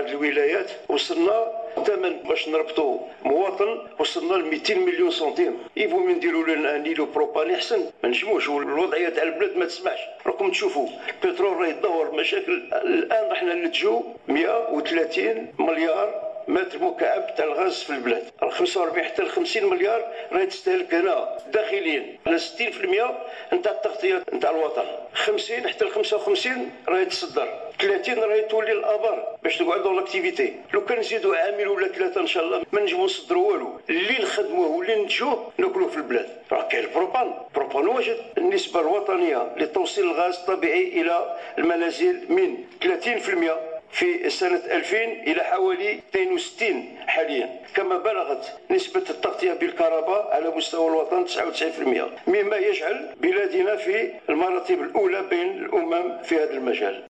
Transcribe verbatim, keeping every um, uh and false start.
هذه الولايات وصلنا ثمن باش نربطوا مواطن وصلنا ل مئتين مليون سنتيم. يبغوا نديروا لنا انيلو بروبان احسن ما نجموش، والوضعيه تاع البلاد ما تسمحش. راكم تشوفوا البترول راه يدور مشاكل. الان رحنا نلتجوا مئة وثلاثين مليار متر مكعب تاع الغاز في البلاد. خمسة وأربعين حتى ل خمسين مليار راهي تستهلك هنا داخليا على ستين بالمئة نتاع التغطيه نتاع الوطن. خمسين حتى ل خمسة وخمسين راهي تصدر. ثلاثين راهي تولي الابار باش تقعدوا لاكتيفيتي. لو كان نزيدوا عامل ولا ثلاثه ان شاء الله ما نجموا نصدروا والو. اللي نخدموه واللي ننتجوه ناكلوه في البلاد. راه كاين البروبان، البروبان واجد. النسبه الوطنيه لتوصيل الغاز الطبيعي الى المنازل من ثلاثين بالمئة في سنة ألفين إلى حوالي اثنين وستين حاليا، كما بلغت نسبة التغطية بالكهرباء على مستوى الوطن تسعة وتسعين بالمئة، مما يجعل بلادنا في المراتب الأولى بين الأمم في هذا المجال.